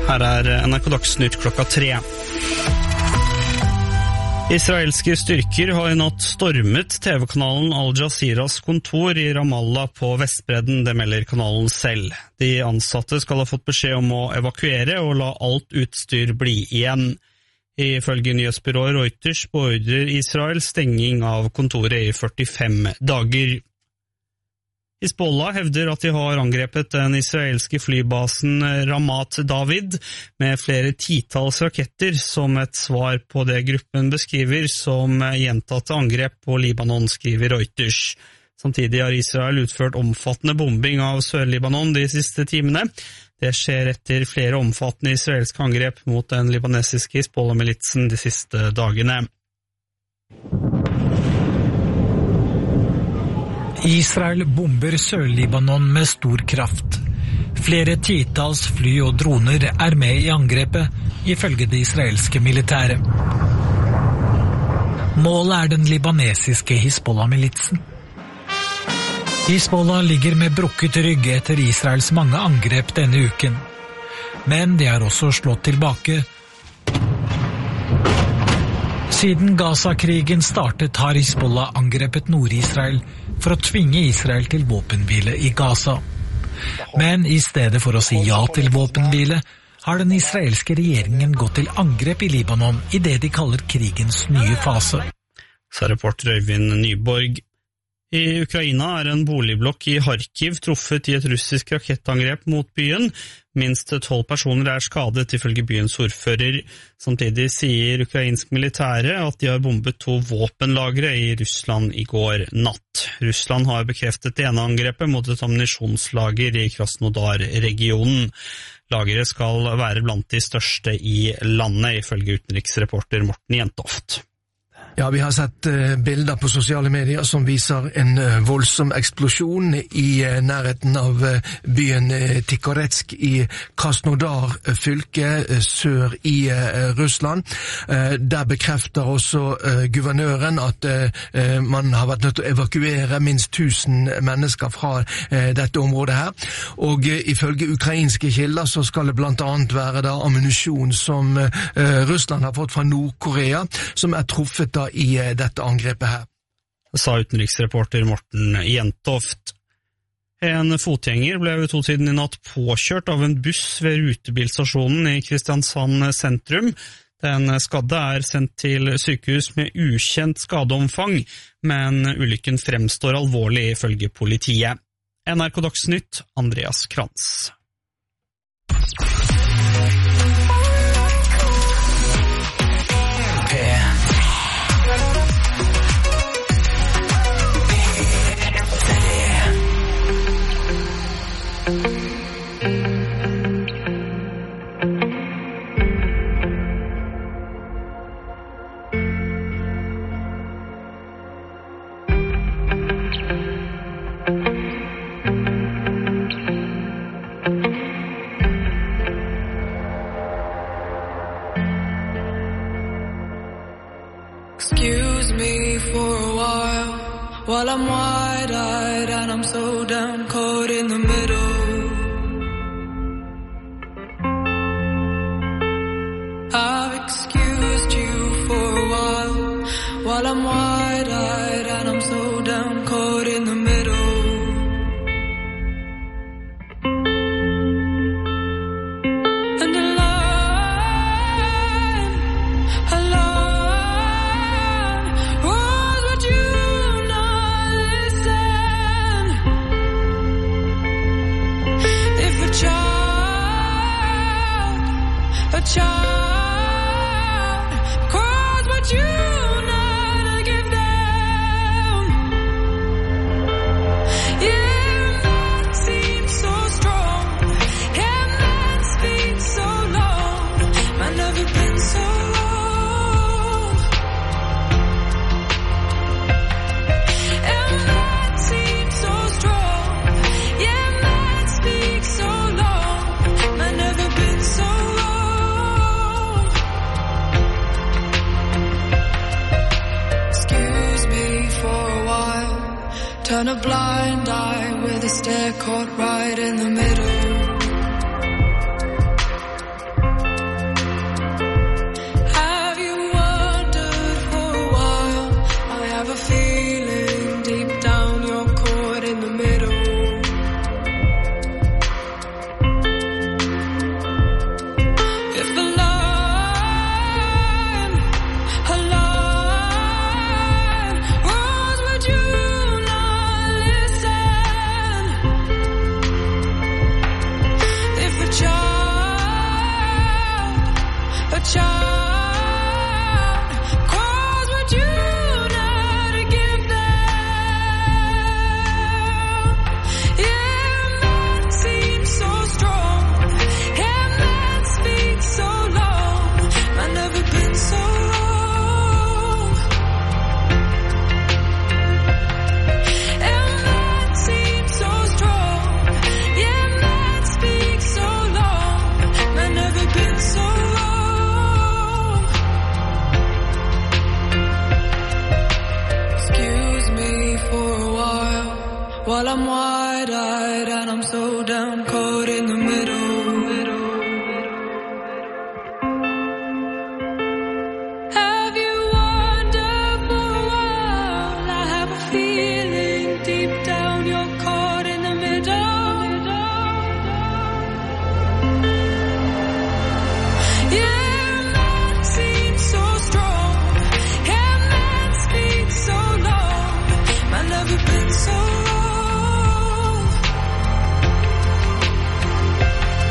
Her NRK Dagsnytt klokka 3. Israelske styrker har i natt stormet TV-kanalen Al Jazeeras kontor i Ramallah på Vestbredden, det melder kanalen selv. De ansatte skal ha fått beskjed om å evakuere og la alt utstyr bli igjen. Ifølge nyhetsbyrået Reuters beordrer Israel stenging av kontoret i 45 dager. Hizbollah hevder at de har angrepet den israelske flybasen Ramat David med flere titalls raketter som et svar på det gruppen beskriver som gjentatte angrep på Libanon, skriver Reuters. Samtidig har Israel utført omfattende bombing av Sør-Libanon de siste timene. Det skjer etter flere omfattende israelske angrep mot den libanesiske Hizbollah-militsen de siste dagene. Israel bomber Sør-Libanon med stor kraft. Flere titalls fly og droner er med i angrepet, ifølge det israelske militæret. Målet er den libanesiske Hizbollah-militsen. Hizbollah ligger med brukket rygg etter Israels mange angrep denne uken. Men de har også slått tilbake. Siden Gaza-krigen startet har Hizbollah angrepet Nord-Israel for å tvinge Israel til våpenhvile i Gaza. Men i stedet for å si ja til våpenhvile, har den israelske regjeringen gått til angrep i Libanon i det de kaller krigens nye fase. Sa reporter Øyvind Nyborg. I Ukraina er en boligblokk i Kharkiv truffet i et russisk rakettangrep mot byen. Minst 12 personer er skadet, ifølge byens ordfører. Samtidig sier ukrainsk militære at de har bombet 2 våpenlagre i Russland i går natt. Russland har bekreftet det ene angrepet mot et ammunisjonslager i Krasnodar-regionen. Lageret skal være blant de største i landet, ifølge utenriksreporter Morten Jentoft. Ja, vi har sett bilder på sosiale medier som viser en voldsom eksplosjon i nærheten av byen Tikhoretsk i Krasnodar fylke sør i Russland. Der bekrefter også guvernøren at man har vært nødt til å evakuere minst 1000 mennesker fra dette området her. Og ifølge ukrainske kilder så skal det blant annet være da ammunisjon som Russland har fått fra Nord-Korea, som er truffet da i dette angrepet her. Sa utenriksreporter Morten Jentoft. En fotgjenger ble ved 2-tiden i natt påkjørt av en buss ved rutebilstasjonen i Kristiansand sentrum. Den skadde er sendt til sykehus med ukjent skadeomfang, men ulykken fremstår alvorlig ifølge politiet. NRK Dagsnytt, Andreas Krantz. While I'm wide-eyed and I'm so damn caught in the middle, I've excused you for a while I'm wide-eyed and I'm so damn caught in the middle. Turn a blind eye with a stare caught right in the middle. While I'm wide-eyed and I'm so down caught in the middle. Have you wondered for a while? I have a feeling deep down you're caught in the middle. Yeah, man seems so strong. Yeah, man speaks so long. Man never been so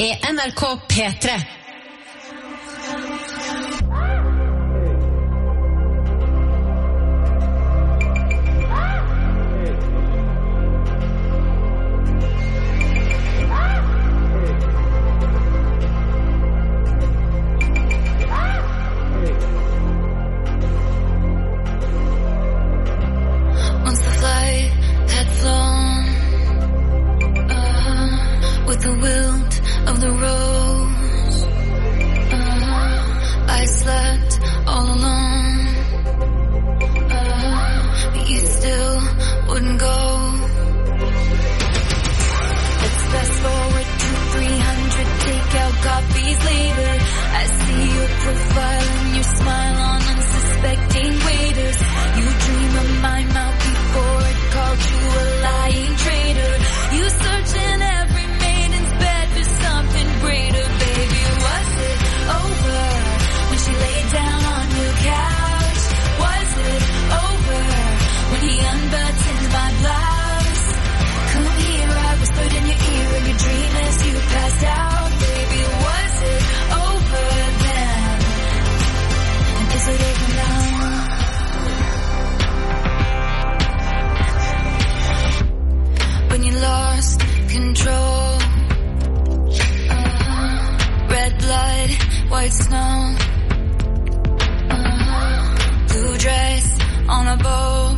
med NRK P3. The wilt of the rose, I slept all alone, but you still wouldn't go. Let's fast forward to 300 takeout copies later. I see your profile and your smile on unsuspecting waiters. You dream of my mouth before it called you a lying traitor. You search in every something greater, baby. Was it over when she laid down on your couch? Was it over when he unbuttoned my blouse? Come here, I whispered in your ear in your dream as you passed out, baby. Was it over then? And is it over now? When you lost control, red blood, white snow, blue dress on a boat,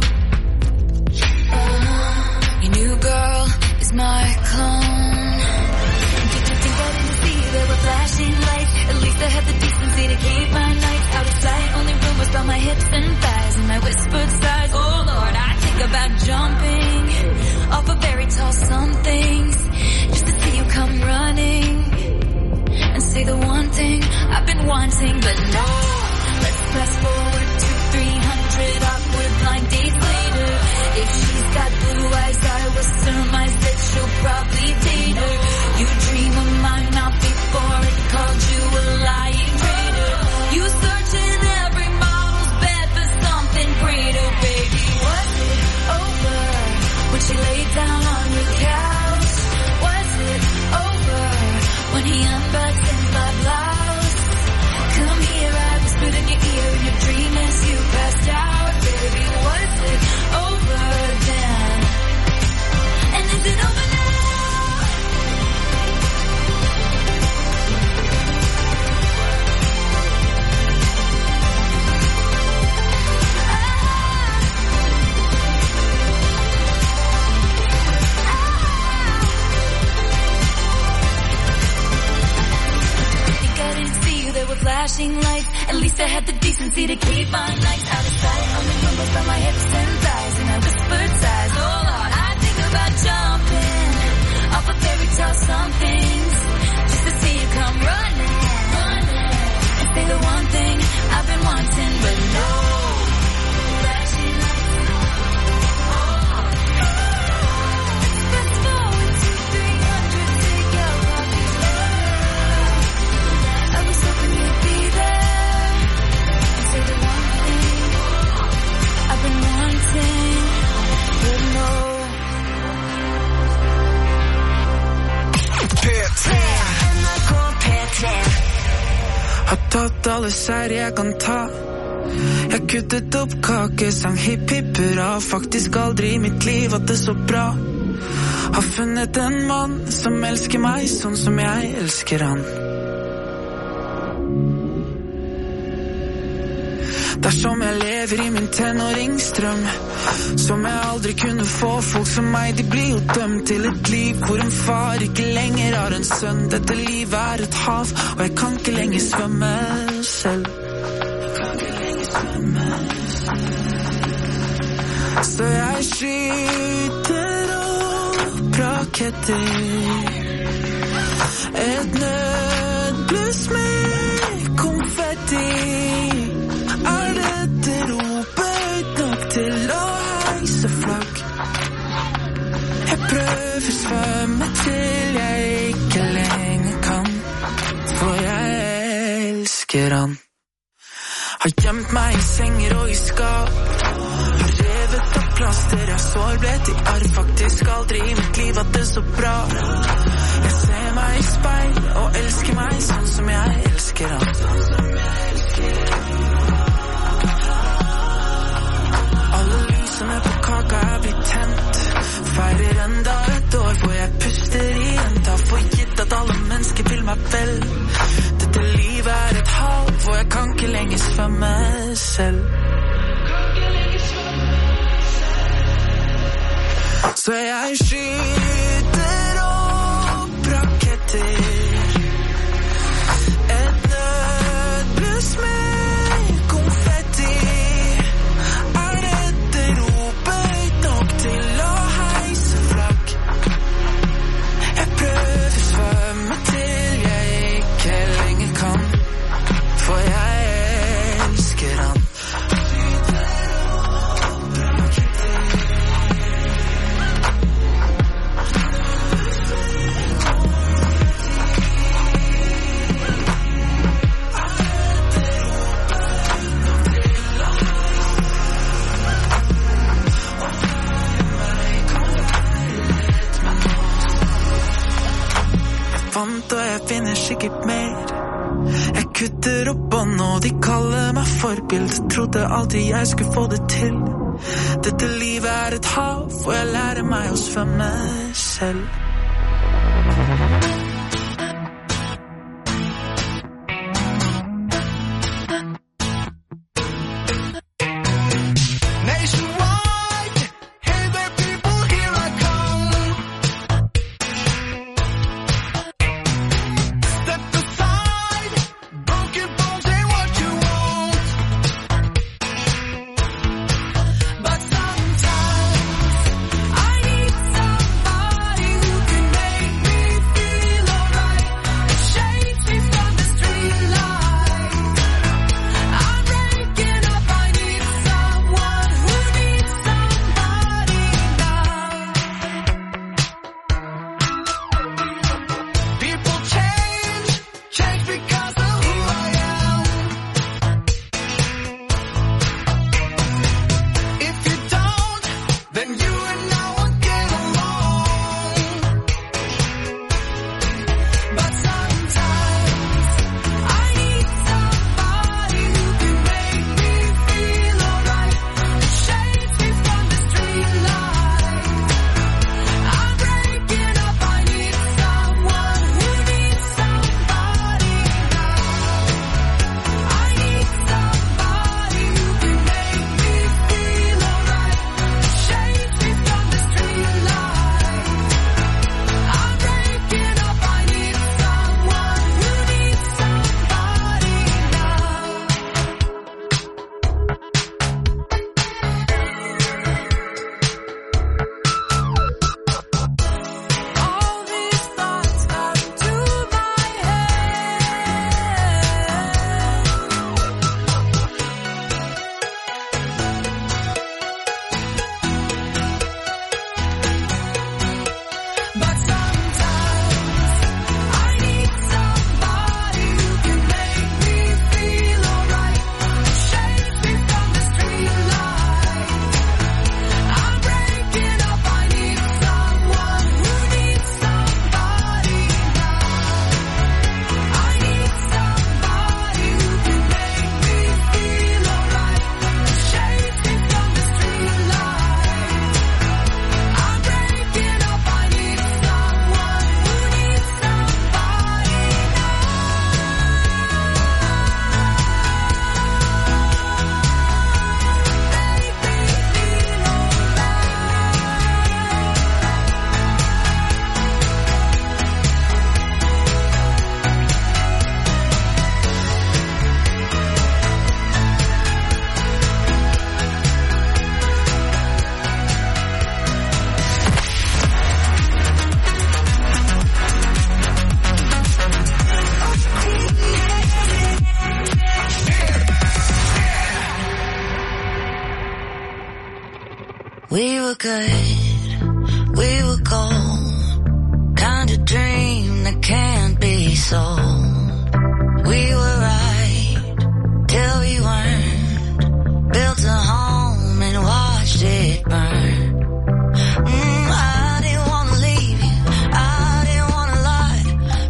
your new girl is my clone. Did you think I didn't see there were flashing lights? At least I had the decency to keep my nights out of sight. Only rumors about my hips and thighs and my whispered sighs. Oh Lord, I think about jumping off a very tall somethings just to see you come running and say the one thing I've been wanting, but no. Let's fast forward to 300 awkward blind dates later. If she's got blue eyes, I will surmise that she'll probably date her. You dream of my mouth before it called you a lying traitor. You search in every model's bed for something greater, baby. Was it over when she laid down on your couch? Was it over when he unbuttoned my blouse? Come here, I whispered in your ear in your dream as you passed out, baby. Was it over then? And is it over now? Flashing lights, at least I had the decency to keep my nights out of sight. Only rumbles on my hips and thighs, and I whispered sighs. Oh Lord, I think about jumping off a fairy tale somethings just to see you come running and say the one thing I've been wanting, but no. Flashing lights. Fast forward to 300 takeout coffees later. I was hoping you'd be there and say the one thing I've been wanting, but no. P3 NRK P3 Har tatt alle seier jeg kan ta. Jeg kuttet opp kake, sang hipp hipp hurra. Faktisk aldri i mitt liv at det så bra. Har funnet en mann som elsker meg sånn som jeg elsker han. Dersom jeg lever i min tenåringsdrøm, som jeg aldri kunne få. Folk som meg, de blir jo dømt til et liv hvor en far ikke lenger har en sønn. Dette livet er et hav, og jeg kan ikke lenger svømme selv. Så jeg skyter opp raketter, et nødbluss med konfetti. Er dette ropet nok til å heise flagg? Jeg prøver svømme til jeg ikke lenger kan, for jeg elsker han. Har gjemt meg i senger og i skap, har revet av plaster, jeg sår ble til arv. Faktisk aldri i mitt liv at det så bra. Jeg ser meg meg i speil og elsker meg sånn som jeg elsker han. Alle lysene på kaka er blitt tent. Feirer enda et år hvor jeg puster igjen. Ta for gitt at alle mennesker vil meg vel. Dette livet er et hav hvor jeg kan ikke lenger svømme selv. Så jeg skyter opp raketter. Et nødbluss med konfetti. Er dette ropet høyt nok til å heise flagg? Jeg prøver svømme til jeg ikke lenger kan, for jeg elsker han. Og jeg finner sikkert mer. Jeg kutter opp bånd og de kaller meg forbild. Trodde alltid jeg skulle få det til. Dette livet er et hav hvor jeg lærer meg å svømme selv. We were good, we were gold, kind of dream that can't be sold. We were right, till we weren't, built a home and watched it burn. I didn't wanna leave you, I didn't wanna lie,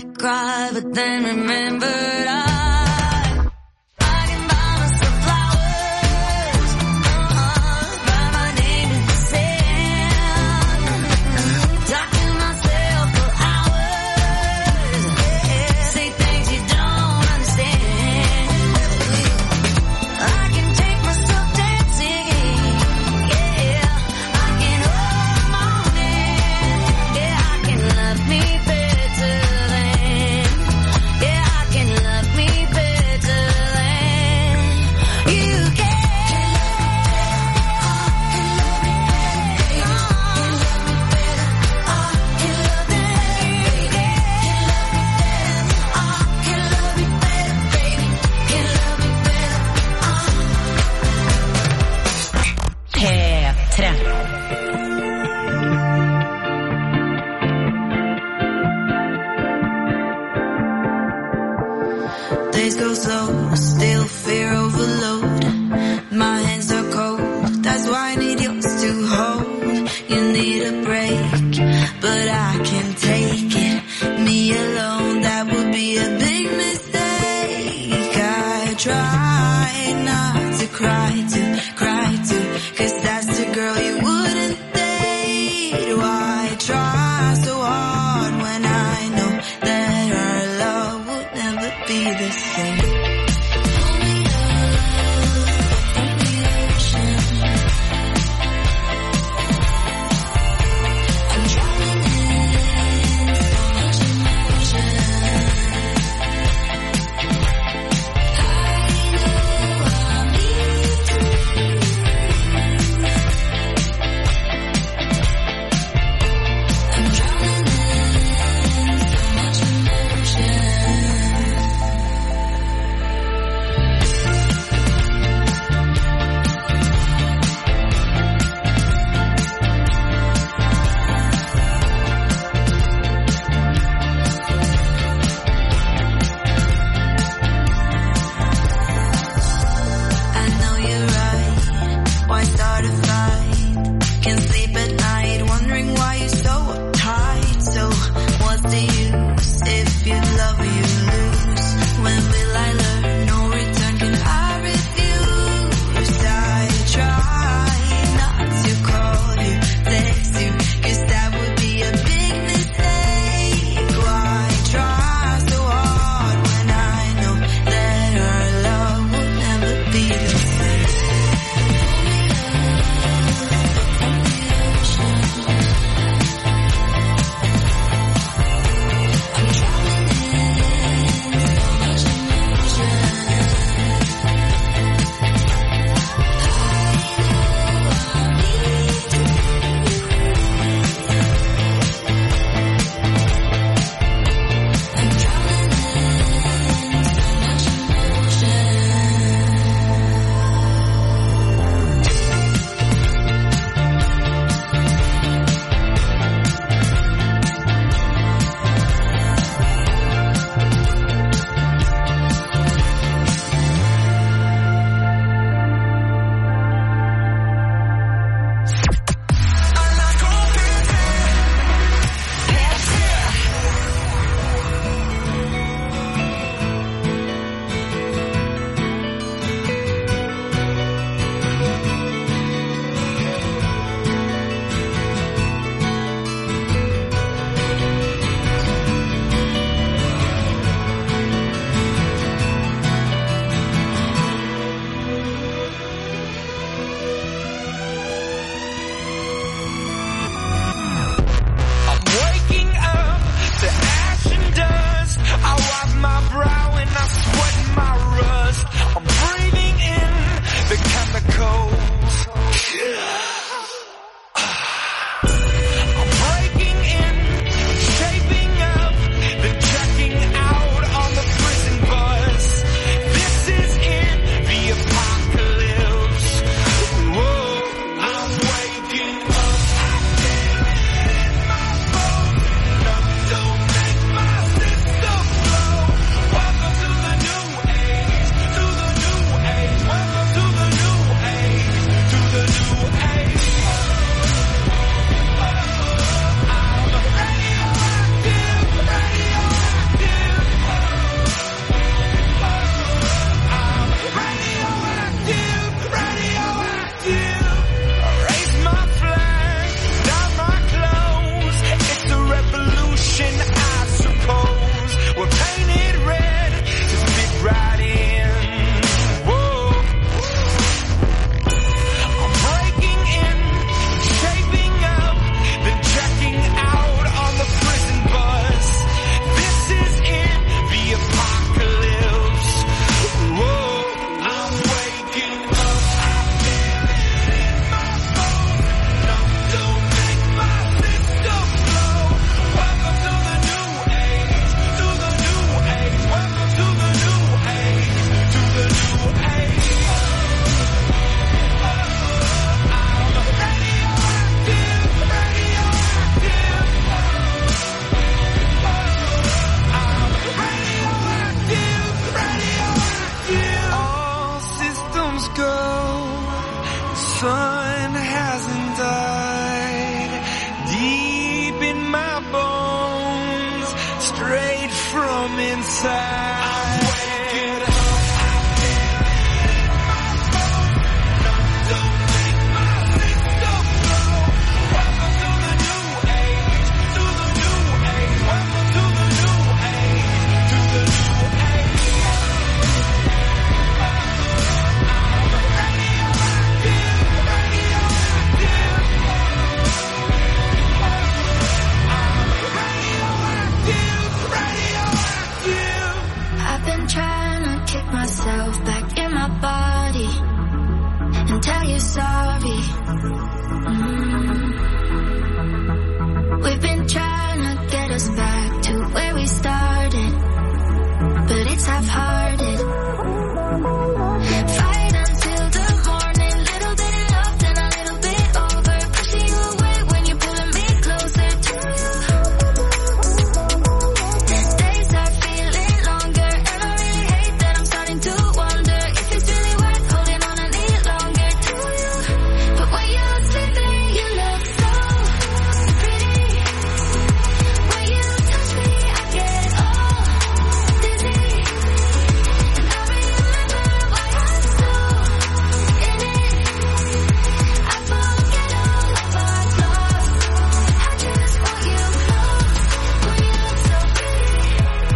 cry, but then remembered I can buy myself flowers, write my name in the sand, talk to myself for hours, say things you don't understand. I can take myself dancing, yeah, I can hold the morning, yeah, I can love me better than, yeah, I can sun hasn't died deep in my bones, straight from inside. Myself back in my body and tell you sorry. We've been trying to get us back to where we started, but it's half-hearted. Fight until the morning, little bit of love, then a little bit over, pushing you away when you're pulling me closer to you. Days are feeling longer, and I really hate that I'm starting to wonder if it's really worth holding on any longer to you. But when you're sleeping, you look so pretty. When you touch me, I get all dizzy. And I remember why I'm so in it. I forget all of our flaws. I just want you close when you look so pretty.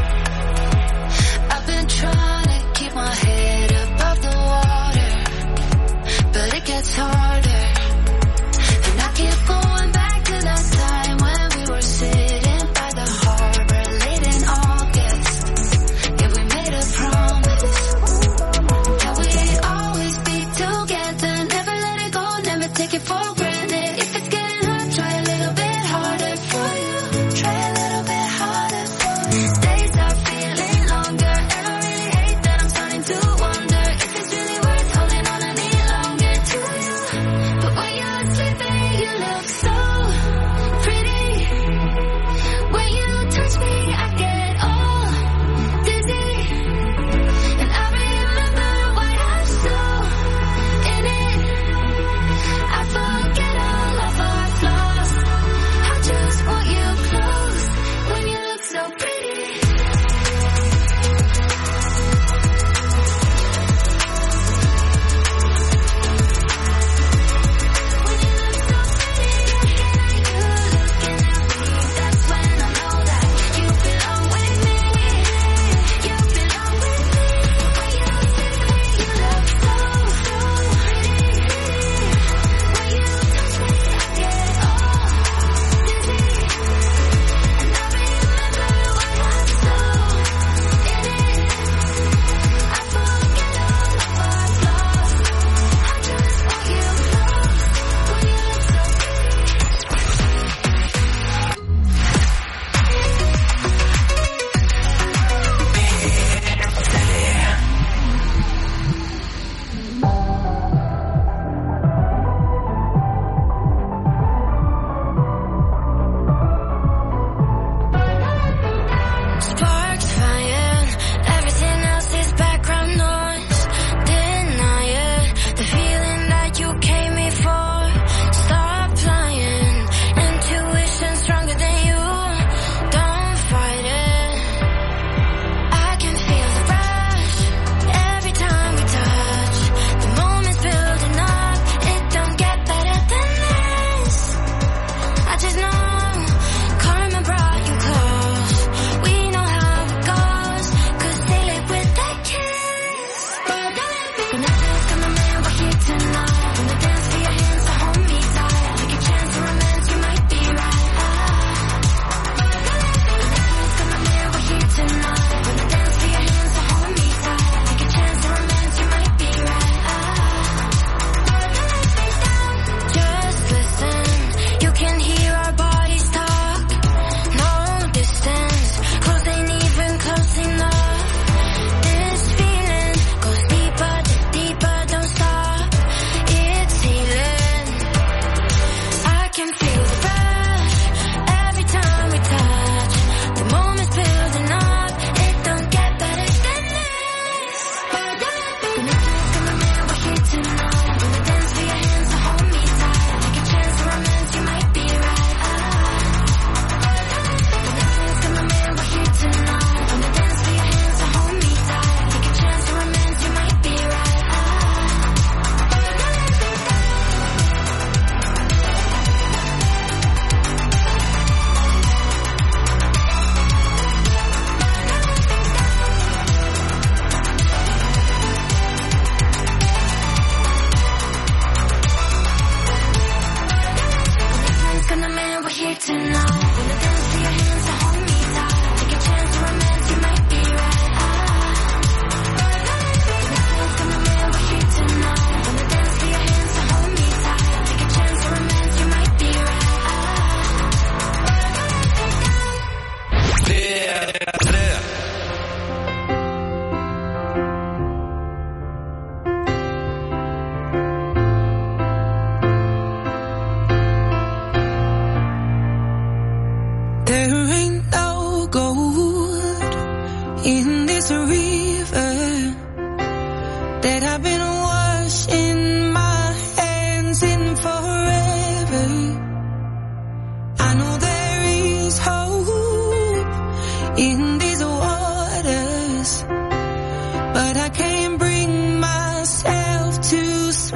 I've been trying to keep my head above the water, but it gets harder. And I keep going back to that time when we were sitting by the harbor late in August. Yeah, we made a promise that we'd always be together, never let it go, never take it for granted. If it's getting hard, try a little bit harder for you. Try a little bit harder for you. Days are feeling longer, and I really hate that I'm starting to wonder if it's really worth holding on any longer to you. But when you're sleeping, you look so pretty. When you touch me, I get all dizzy. And I remember why I'm so in it. I forget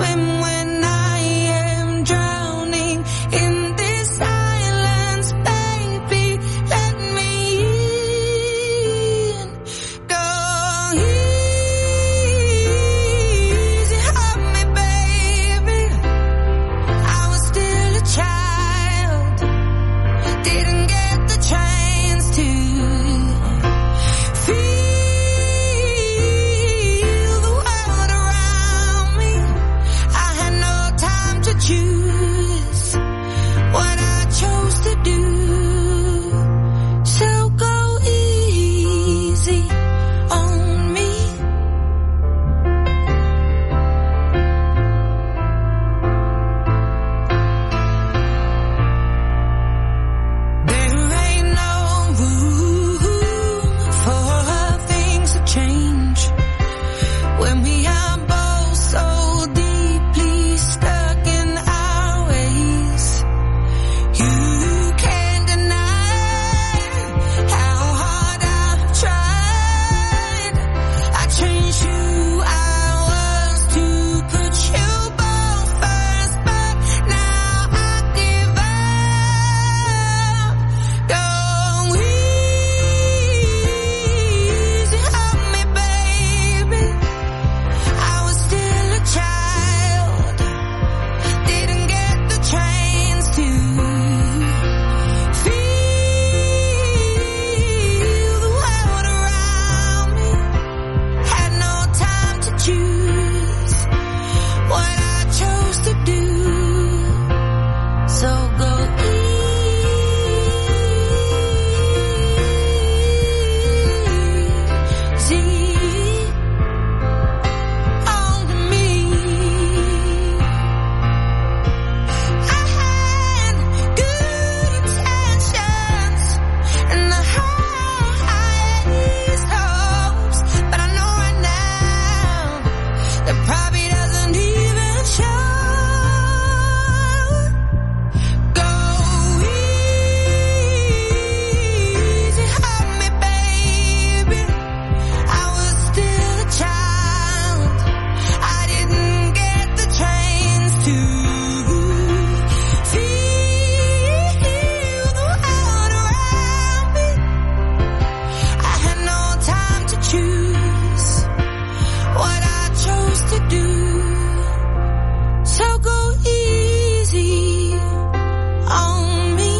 swim when I am drowning in this silence, baby. Let me in. Go easy on me, baby. I was still a child, didn't get the chance to feel the world around me. I had no time to choose what I chose to do. So go easy on me. There ain't no room for things to change when we are both so deeply stuck in our ways. You can't deny how hard I've tried. I changed who I was to put you both first, but now I give up. Go easy on me, baby. I was still a child, didn't get the chance to feel the world around me. Had no time to choose what I chose to do. So go easy on me. I had good intentions and the highest hopes, but I know right now that probably doesn't even show. Go easy on me, baby. I was still a child, I didn't get the chance to feel the world around me. I had no time to choose what I chose to do. So go easy on me.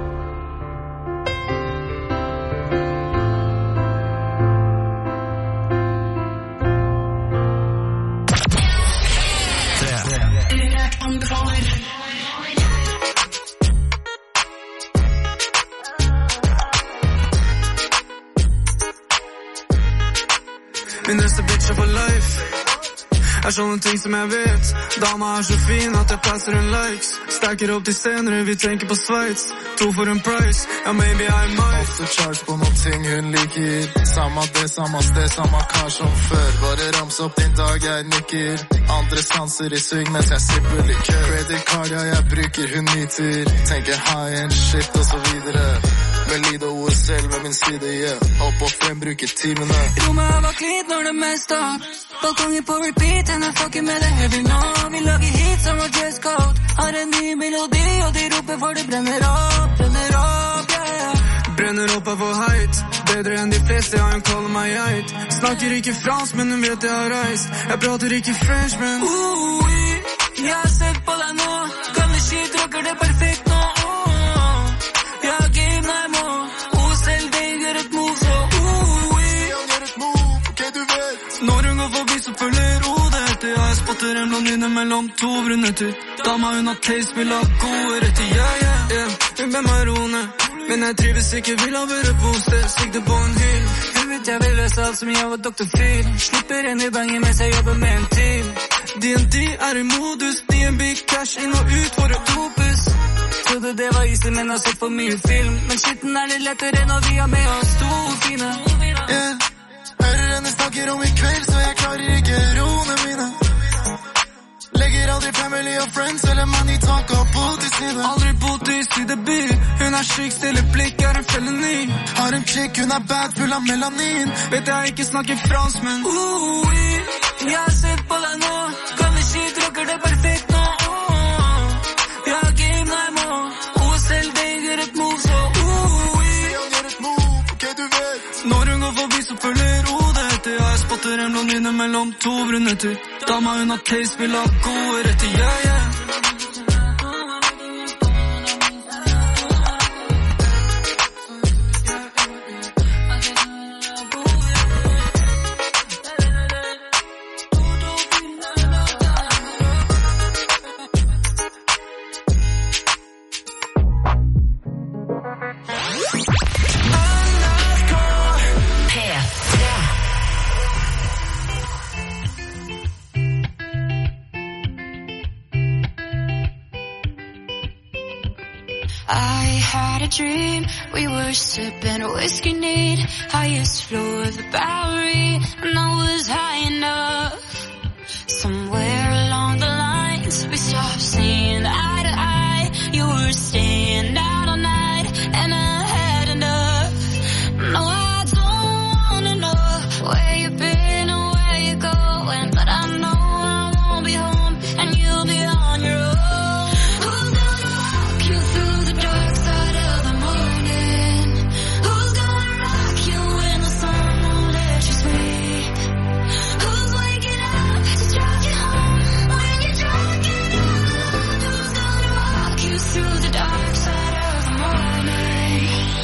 Min neste bitch for life sånne ting som jeg vet. Dama så fin at jeg passer en likes. Stacker opp til senere, vi tenker på Sveits. 2 for en price, ja maybe I might. Ofte charge på noen ting hun liker. Samme det, samme sted, samme kar som før. Bare rams opp din dag jeg nikker. Andre sanser i sving mens jeg sipper likør. Credit card, ja jeg bruker hun nyter. Tenker high-end shit og så videre. Med lyd og ord selv ved min side, yeah. Opp og frem, bruker timene. Rommet var klint når det mest opp. Balkongen på repeat, henne fucker med det heavy nå. Vi lager hit som var dress code. Har en ny melodi, og de roper for det brenner opp, yeah. Brenner opp av for heit. Bedre enn de fleste, ja hun kaller meg geit. Snakker ikke fransk, men hun vet jeg har reist. Jeg prater ikke french, men jeg har sett på deg nå. Gamle shit, rocker det perfekt nå. Jeg har game night må. Selv det gjør et move, så Gjør et move, ok du vet. når hun går forbi så følger hodet etter. Jeg spotter en blondine mellom 2 brunetter. Dama hun har taste, vil ha gode retter. Yeah. Hun ber meg roe ned, men jeg trives ikke, vil ha være på sted. Sikter på en hyll. Hun vet jeg vil løse alt som jeg var Dr. Phil. Slipper en i bangen mens jeg jobber med en til. D&D er i modus, DNB cash inn og ut for et opus. Trodde det var isen, men har sett for mye film. Men skitten er litt lettere når vi har med oss 2 fine. Hører henne snakker om i kveld, så jeg klarer ikke roene mine. Legger aldri family og friends eller money talk og på til side. Aldri på til side by. Hun er syk, stille blikk, er en felony. Har en chick, hun er bad, full av melanin. Vet jeg ikke snakker fransk, men Jeg har sett på deg nå. Kan vi skyte rocker det perfekt nå. Jeg har game deg må. OSL, det gjør et move, så Jeg gjør et move, ok du vet. når hun går forbi så følger hodet etter. Jeg spotter en blondine mellom to brunetter. Dama hun har taste, vil ha gode retter, yeah, yeah. I had a dream, we were sipping a whiskey neat, highest floor of the Bowery, and I was high enough. Somewhere along the lines, we stopped seeing eye to eye. You were staying out all night, and I had enough. No, I don't wanna know where you've been or where you're going, but I know I won't be home, and you'll be on your own. Who's gonna walk you through the dark side of the morning? Who's gonna rock you when the sun won't let you sleep? Who's waking up to drive you home when you're drunk and all alone? Who's gonna walk you through the dark side of the morning?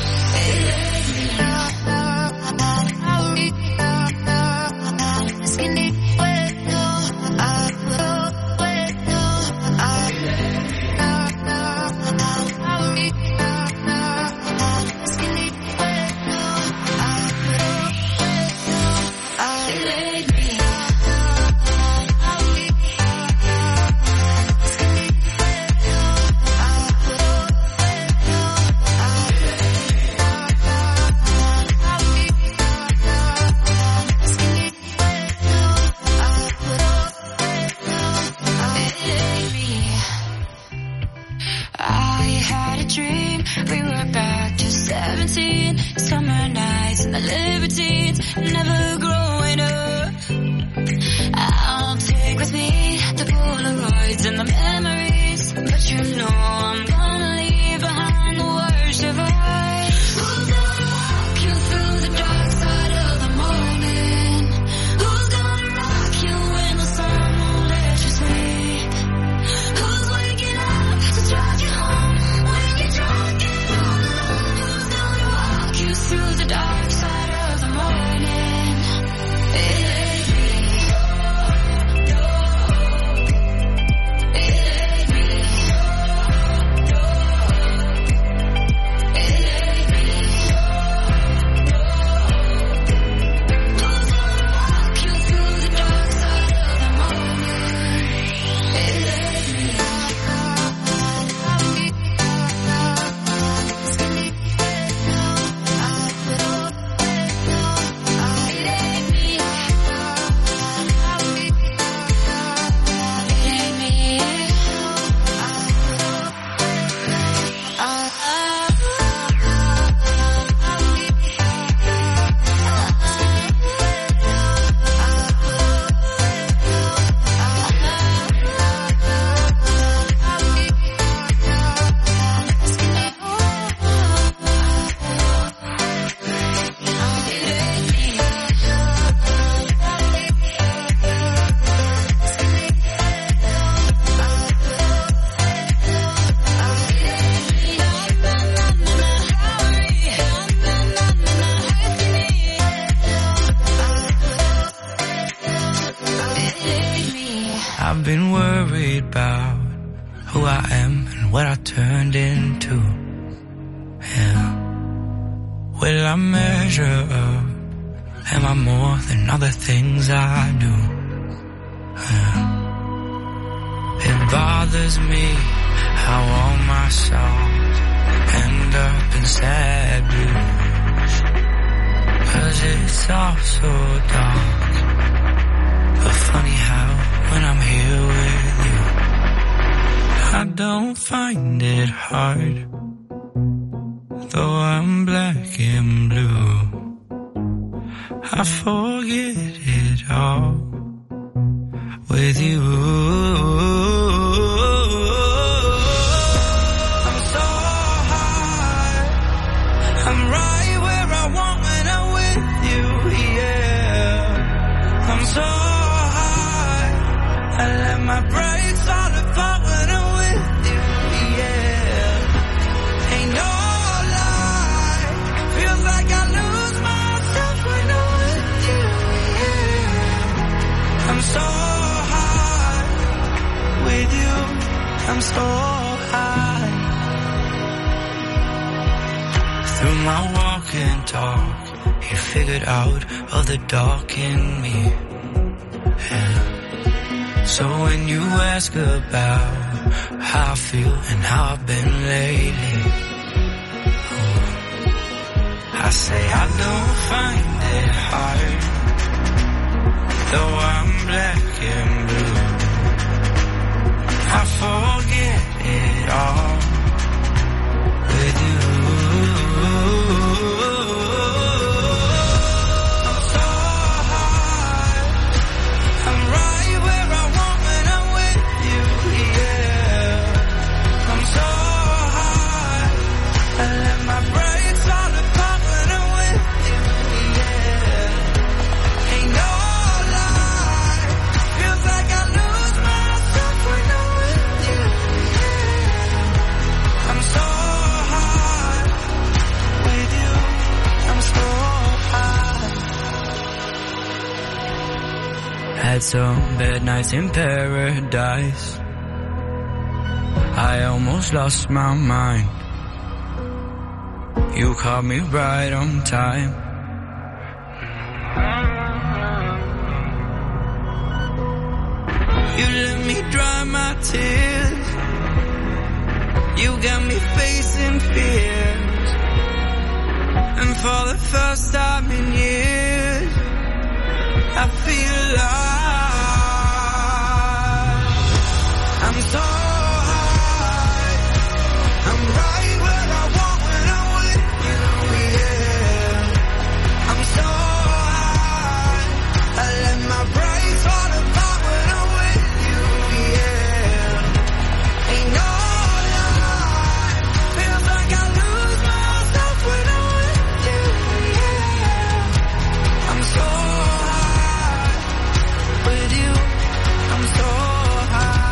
We were back to 17, summer nights and the libertines, never growing up. I'll take with me the Polaroids and the memories, but you know I'm gonna leave behind the worst of us. Who's gonna walk you through the dark side of the morning? Who's gonna rock you when the sun won't let you sleep? Who's waking up to drive you home when you're drunk and all alone? Who's gonna walk you through the dark side of the morning? It ain't me. It ain't me. It ain't me. Who's gonna walk you through the dark side of the morning? It ain't me. I've been worried about who I am and what I turned into. Yeah. Will I measure up? Am I more than other things I do? Yeah. It bothers me how all my songs end up in sad blues. 'Cause it's all so dark. But funny how when I'm here with you, I don't find it hard. Though I'm black and blue, I forget it all with you. I'm so high, I'm right where I want when I'm with you, yeah. I'm so high, I let my brakes fall apart when I'm with you, yeah. Ain't no lie, feels like I lose myself when I'm with you, yeah. I'm so high with you, I'm so high. Through my walk and talk, you figured out all the dark in me, yeah. So when you ask about how I feel and how I've been lately, I say I don't find it hard, though I'm black and blue. I forget it all with you. I'm so high, I'm right where I want when I'm with you, yeah. I'm so high, I let my brakes fall apart when I'm with you, yeah. Ain't no lie, feels like I lose myself when I'm with you, yeah. I'm so high with you, I'm so high. Had some bad nights in paradise, I almost lost my mind. You caught me right on time. You let me dry my tears, you got me facing fears, and for the first time in years I feel alive. I'm so high, I'm right where I want when I'm with you, yeah. I'm so high, I let my brakes fall apart when I'm with you, yeah. Ain't no lie, feels like I lose myself when I'm with you, yeah. I'm so high with you, I'm so high.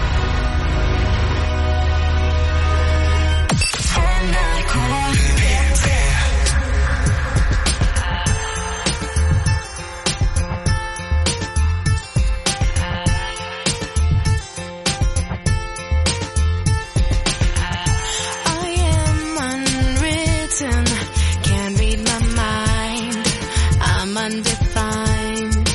I am unwritten, can't read my mind, I'm undefined.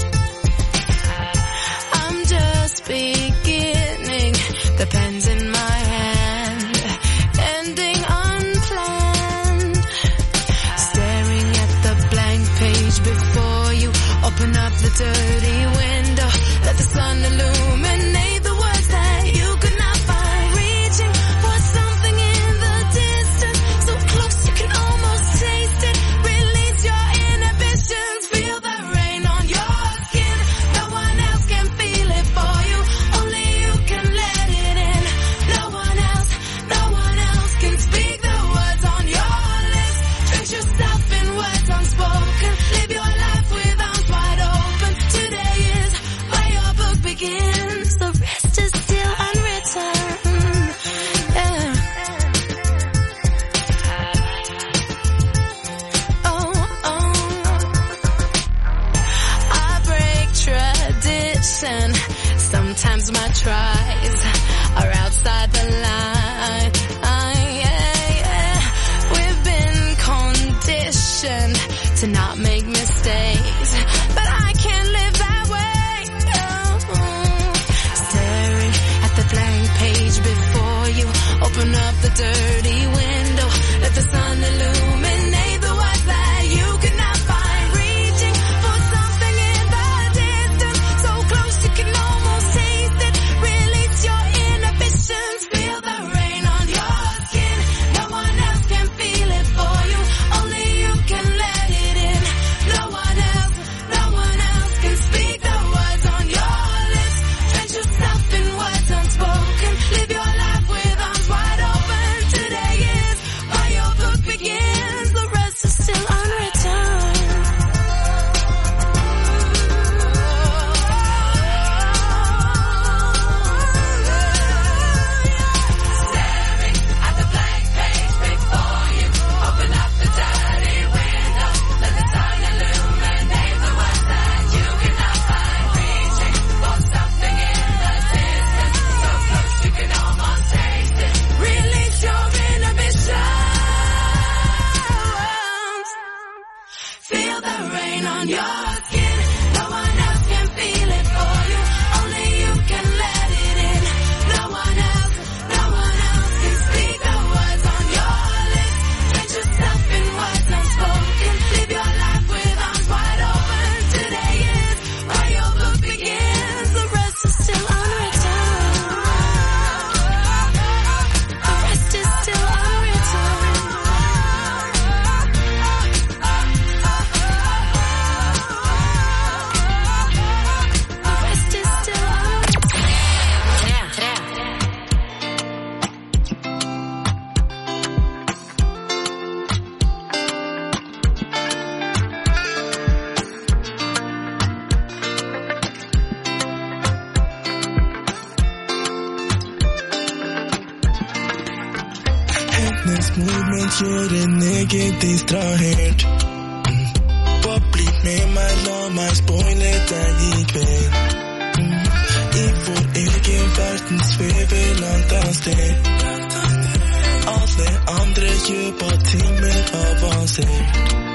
I'm just beginning, the pen's in my hand, ending unplanned. Staring at the blank page before you, open up the dirty window, let the sun illuminate the words that you could not find. Reaching for something in the distance, so close you can almost taste it. Release your inhibitions, feel the rain on your skin. No one else can feel it for you, only you can let it in. No one else can speak the words on your lips. Drench yourself in words unspoken, live your life with arms wide open. Today is where your book begins, the rest is still unwritten, yeah. Oh, I break tradition, sometimes my tries are outside the line, yeah. We've been conditioned to not make mistakes, but I can't live that way, oh. Staring at the blank page before you, open up the dirty window, let the sun illuminate the words that you could not find. Reaching for something in the distance, so close you can almost taste it. Release your inhibitions, feel the rain on your skin. No one else can feel it for you, only you can let it in. No one else can speak the words on your lips. Fitness movement gjør en egen distrahert. Bare bli med meg, la meg spoile deg I kveld. I vår egen verden svever langt av sted. Alle andre gjør bare ting mer avansert.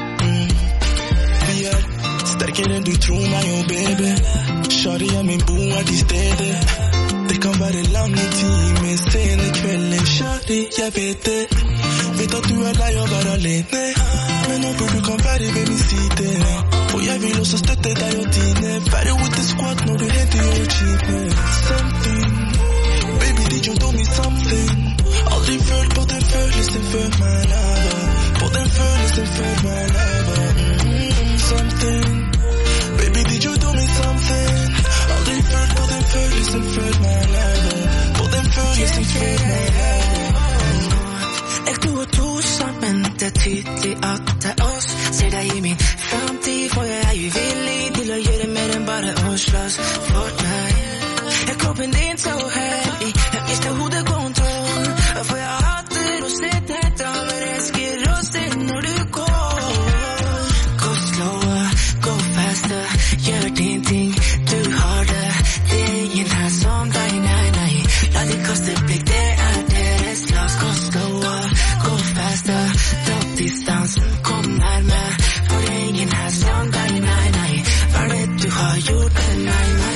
Vi sterkere enn du tror meg, oh baby. Shari min bo til stede. Det kan være lange timer, sene kvelder. Shari, jeg vet det. Vet at du lei å være alene. Men håper du kan være ved min side. Og jeg vil også støtte deg og dine. Være with the squad når du henter your achievement. Something, baby did you do me something. Aldri følt på den følelsen før my lover. På den følelsen før my lover. Something, baby did you do me something. Aldri følt på den følelsen før my lover. På den følelsen før my lover. Jeg tror to sammen, det tydelig at det oss. Ser deg I min fremtid, for jeg jo villig til å gjøre mer enn bare å slåss for deg. Kroppen din så heavy, jeg mister hodekontroll. For jeg hater å se deg da, men elsker å se når du går. Gå slower, gå faster, gjør din ting, du har det. Det ingen her som deg, nei, nei. La de kaste blikk, det deres plass. Gå slower, gå faster, dropp distansen, kom nærme. For det ingen her som deg, nei, nei. Hva det du har gjort, nei, nei, nei.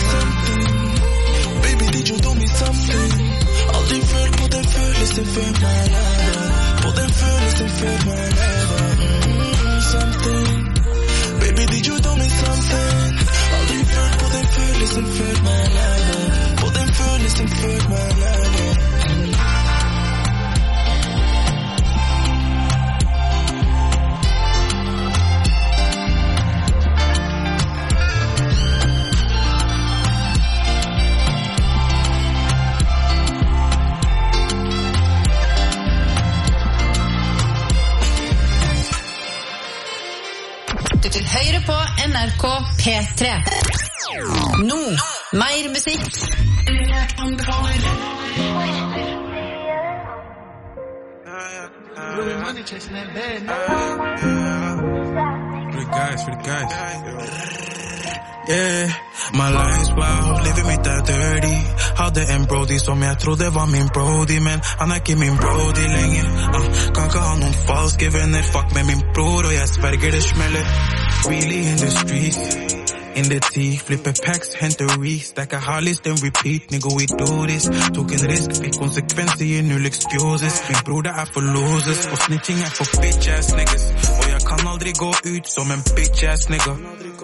Something, aldri følt på den følelsen før my lover. På den følelsen før my lover. Something, baby did you do me something. Aldri følt på den følelsen før my lover. På den følelsen før my lover. Til høyre på NRK P3. Nå, mer musikk. For the guys. Yeah, my life's wild, living me that dirty. Hadde en brody som jeg trodde var min brody, men han ikke min brody lenger. Kan ikke ha noen falske venner, fuck med min bror, og jeg sverger det smeller. Really in the streets, in the tea, flipper packs, henter reeks, stacker Harleys, then repeat, nigga we do this. Tok en risk, fikk konsekvenser i null excuses. Min bror det for losers, og snitching for bitch ass niggas. Og jeg kan aldri gå ut som en bitch ass nigga.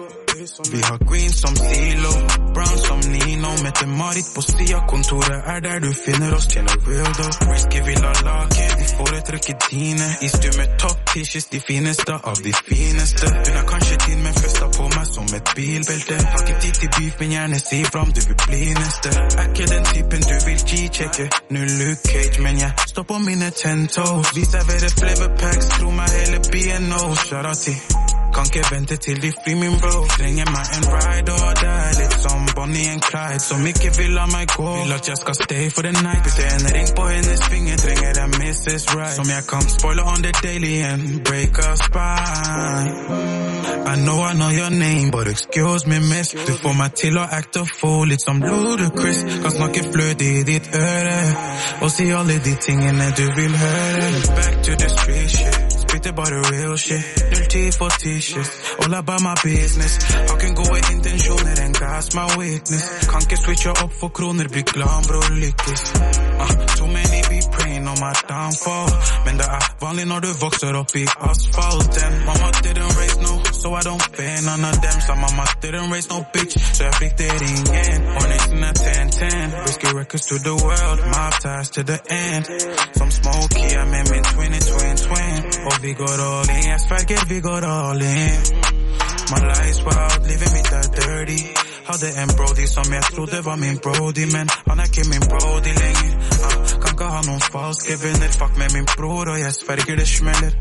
Vi har green som Silo, brown som Nino. Mette Marit på siden, kontoret der du finner oss. Tjener real though, risky vil ha lake. De foretrekker dine, I stumme top t-shirts. De fineste av de fineste. Hun har kanskje tid, men festa på meg som et bilbelte. Har ikke tid til beef, men gjerne si fram, du vil bli neste. Ikke den typen du vil G-chekke. Null Luke Cage, men jeg står på mine 10 toes. Vi serverer flavor packs, tro meg hele BNO. Sharati kan ikke vente til de fri min bro. Trenger meg en ride og det litt som Bonnie and Clyde, som ikke vil la meg gå. Vil at jeg skal stay for the night. Putte en ring på hennes finger, trenger jeg Mrs. Right, som jeg kan spoile on the daily and break a spine. I know your name, but excuse me miss. Du får meg til å acte fool, litt som Ludacris. Kan snakke fløt I ditt øre, og si alle de tingene du vil høre. Back to the street shit, spytter bare real shit. 0-10 for t-shirts, all about my business. Har kun gode intensjoner, en gas my weakness. Kan ikke switche opp for kroner, bli glad bro, lykkes. Too many be praying on my downfall, men det vanlig når du vokser opp I asfalten. Mama didn't raise no, so I don't pay none of them. Så mama didn't raise no bitch, så jeg fikk det ringen. Ordningen 10-10, risky records to the world, my ties to the end. Som Smokey, jeg med min twin. Og vi går all in, jeg sverger vi går all in. My life's wild, living me that dirty. Hadde en brody som jeg trodde var min brody, men han ikke min brody lenger. Kan ikke ha noen falske venner, fuck med min bror, og jeg sverger det smeller.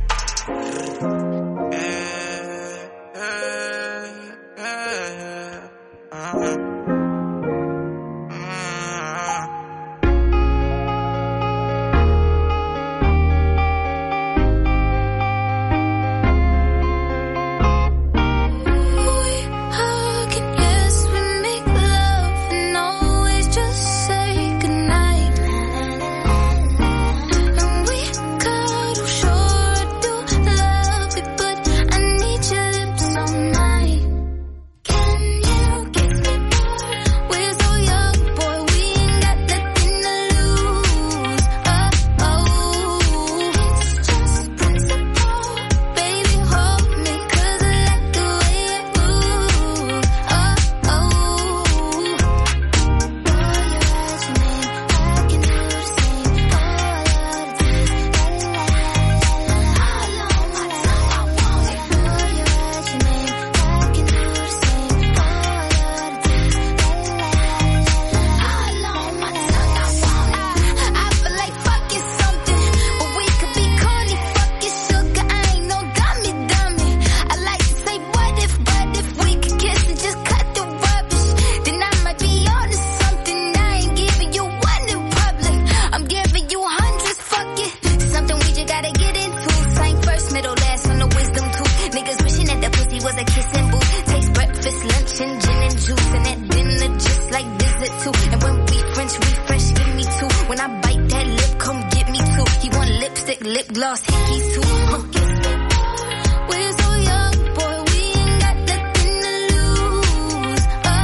Glass hickeys too. We're so young, boy, we ain't got nothing to lose.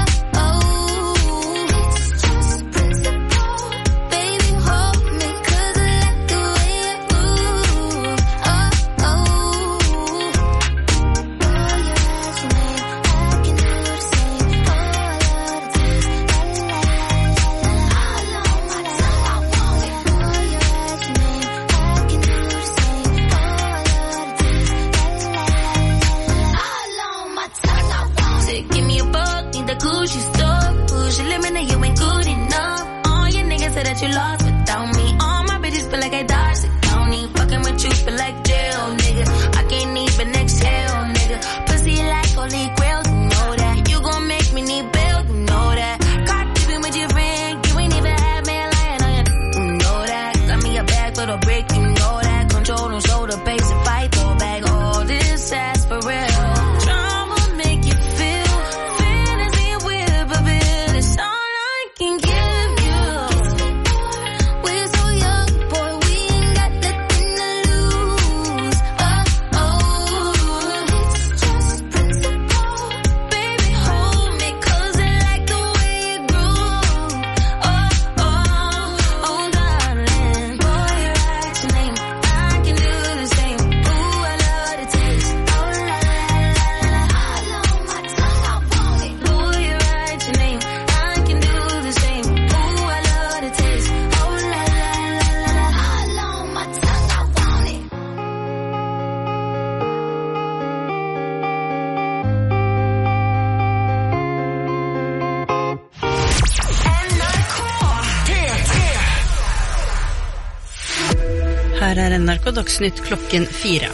It's just principle. Baby, hold me, 'cause I like the way you move. Boy, you're asking me, I can do the same. Oh, I love the taste. All on my tongue, I want it. Boy, you're asking me, I can do the same. Oh, I love the taste. All on my tongue, I want it. Give me a buck, need the Gucci stuff. Push your limit, and you ain't good enough. All your niggas say that you lost without me. All my bitches feel like I dodged the county. Fucking with you feel like jail, nigga. I can't even exhale, nigga. Pussy like holy grail, you know that. You gon' make me need bail, you know that. Caught dipping with your friend, you ain't even had man lying on you, you know that. Got me a bag for the brick, you know that. Control and shoulder, pace and fight, throw back all this ass for real. Drama make you feel, fantasy will fulfill. It's all I can give you. We're so young, boy, we ain't got nothing to lose. It's just principle. Baby, hold me, 'cause I like the way you groove. Darling, boy, you're right, your name. I can do the same. Ooh, I love the taste. Oh, la, la, la, la. All on my tongue, I want it. Boy, you're right, your name. I can do the same. Ooh, I love the taste. Oh, la, la, la, la, la. All on my tongue, I want it. Her NRK Dagsnytt klokken 4.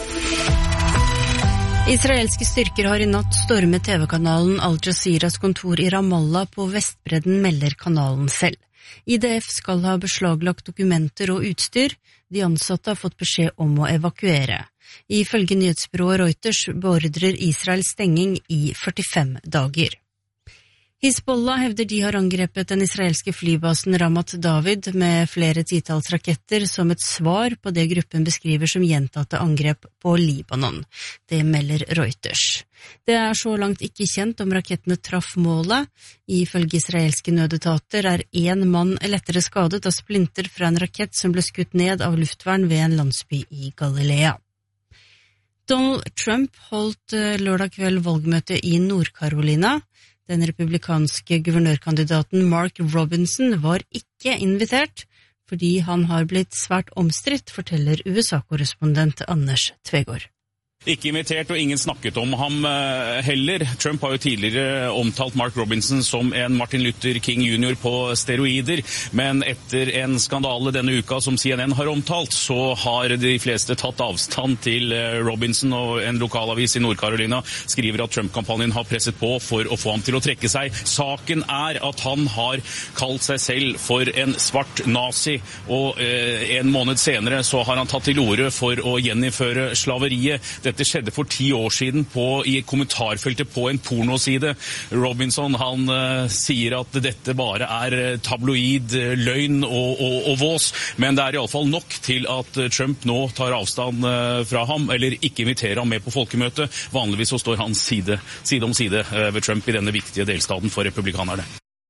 Israelske styrker har i natt stormet TV-kanalen Al Jazeeras kontor i Ramallah på Vestbredden, melder kanalen selv. IDF skal ha beslaglagt dokumenter og utstyr. De ansatte har fått beskjed om å evakuere. Ifølge nyhetsbyrået Reuters beordrer Israel stenging i 45 dager. Hizbollah hevder de har angrepet den israelske flybasen Ramat David med flere titalls raketter som et svar på det gruppen beskriver som gjentatte angrep på Libanon. Det melder Reuters. Det er så langt ikke kjent om rakettene traff målet. Ifølge israelske nødetater er 1 mann lettere skadet av splinter fra en rakett som ble skutt ned av luftvern ved en landsby i Galilea. Donald Trump holdt lørdag kveld valgmøte i Nord-Carolina. Den republikanske guvernørkandidaten Mark Robinson var ikke invitert, fordi han har blitt svært omstridt, forteller USA-korrespondent Anders Tvegård. Ikke invitert, og ingen snakket om ham heller. Trump har jo tidligere omtalt Mark Robinson som en Martin Luther King Jr. på steroider, men etter en skandale denne uka som CNN har omtalt, så har de fleste tatt avstand til Robinson, og en lokalavis i Nord-Carolina skriver at Trump-kampanjen har presset på for å få ham til å trekke seg. Saken er at han har kalt seg selv for en svart nazi, og en måned senere så har han tatt til orde for å gjeninnføre slaveriet. Dette skjedde for 10 år siden i kommentarfeltet på en pornoside. Robinson han sier at dette bare er tabloid, løgn og vås, men det er i alle fall nok til at Trump nå tar avstand fra ham, eller ikke inviterer ham med på folkemøtet. Vanligvis så står han side om side ved Trump i denne viktige delstaten for republikanerne.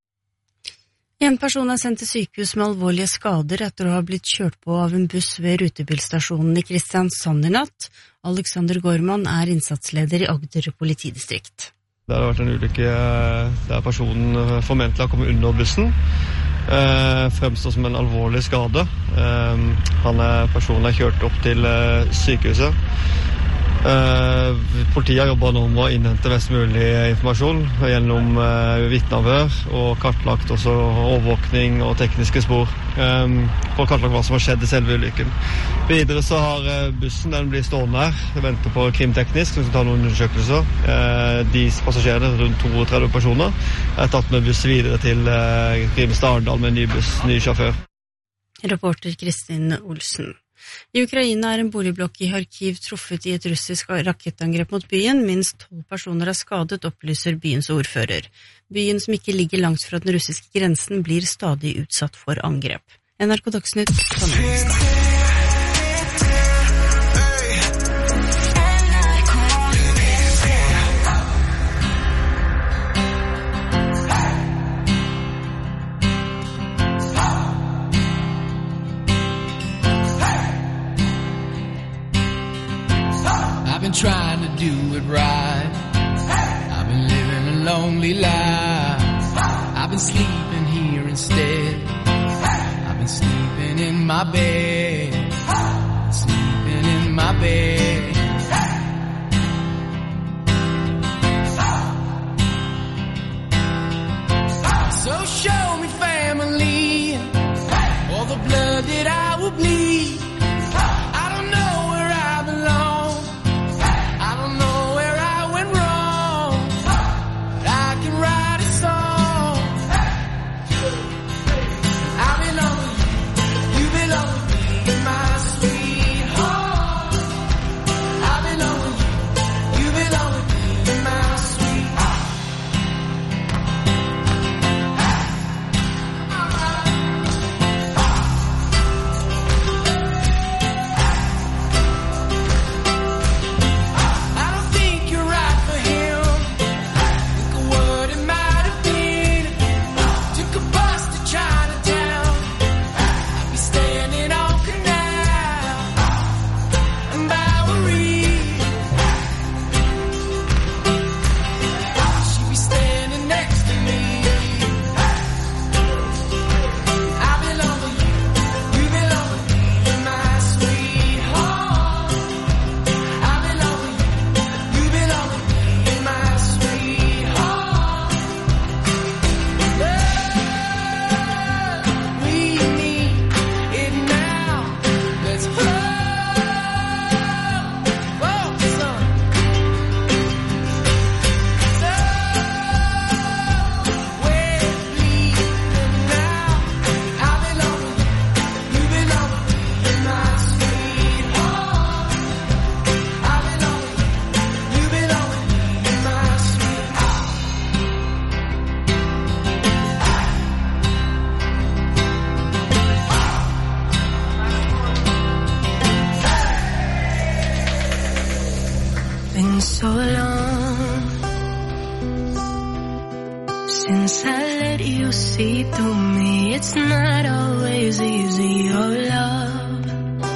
En person er sendt til sykehus med alvorlige skader etter å ha blitt kjørt på av en buss ved rutebilstasjonen i Kristiansand i natt. Alexander Gorman er innsatsleder i Agder politidistrikt. Det har vært en ulykke der personen formentlig har kommet under bussen. Fremstår som en alvorlig skade. Personen er kjørt opp til sykehuset. Politiet har jobbet nå med å innhente mest mulig informasjon gjennom vitneavhør og kartlagt også overvåkning og tekniske spor for å kartlagt hva som har skjedd i selve ulykken. Videre så har bussen, den blir stående her, venter på krimteknisk som skal ta noen undersøkelser. De passasjerene, rundt 32 personer, er tatt med buss videre til Grimstad-Arendal med en ny buss, ny sjåfør. Reporter Kristin Olsen. I Ukraina er en boligblokk i Kharkiv truffet i et russisk rakettangrep mot byen. Minst 12 personer er skadet, opplyser byens ordfører. Byen, som ikke ligger langt fra den russiske grensen, blir stadig utsatt for angrep. NRK Dagsnytt. trying to do it right. I've been living a lonely life. I've been sleeping here instead. I've been sleeping in my bed. Sleeping in my bed. So show me family, all the blood that I will bleed. I don't know where I belong. I don't know where I went wrong. But I can write a song. I belong with you, you belong with me, my sweetheart. I belong with you, you belong with me, my sweetheart. Been so long since I let you see through me. It's not always easy, your love.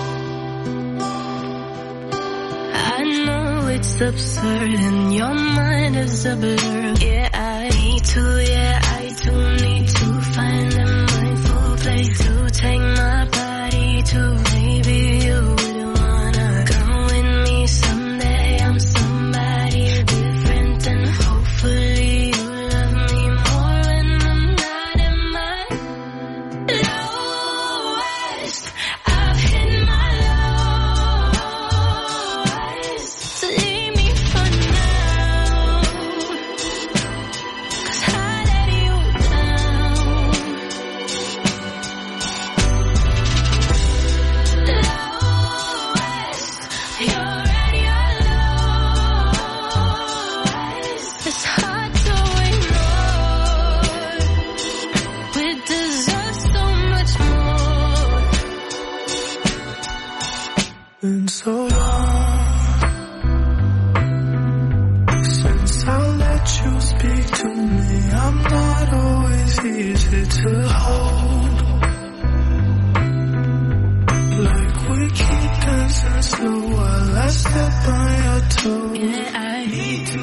I know it's absurd and your mind is a blur. Yeah, I need to need to find a mindful place to take my body to. Maybe you would wanna come with me someday. I'm somebody different and hopefully you love me more when I'm not in my lowest. I've hit my lowest. So leave me for now, 'cause I let you down. Lowest, you're at your lowest. It's hard to ignore. We deserve so much more. Been so long since I let you speak to me. I'm not always easy to hold. Like we keep dancing slow while I step on your toes. Yeah, I need to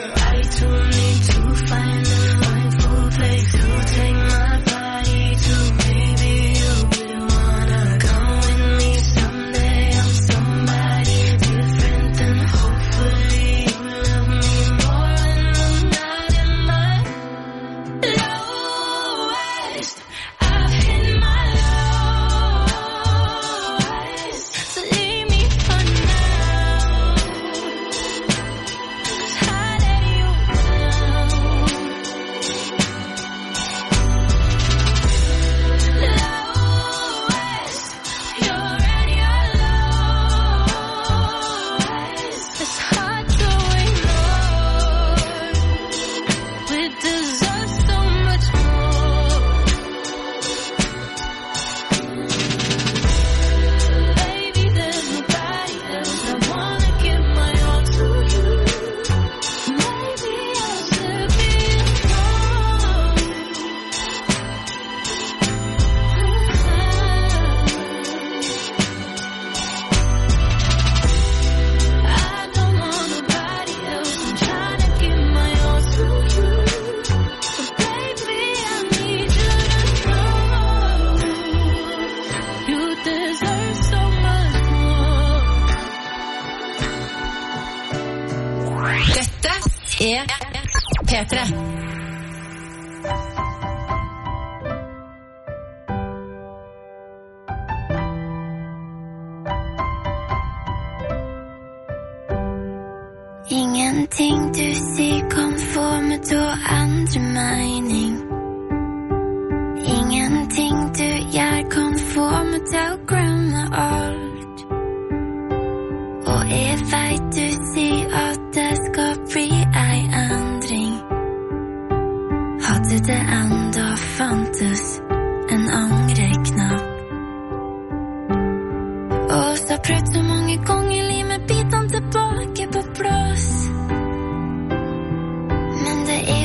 find a mindful place to take my body to. Maybe you will wanna come with me someday. I'm somebody different and hopefully you love me more when I'm not in my lowest. I've hit my lowest. So leave me for now, Dette P3. Ingenting du sier kan få meg til å endre mening. Ingenting du gjør kan få meg til å glemme alt. Og jeg vet du sier at det skal bli ei endring. Hadde det enda fantes en angreknapp. Og så prøvd så mange ganger livet bitene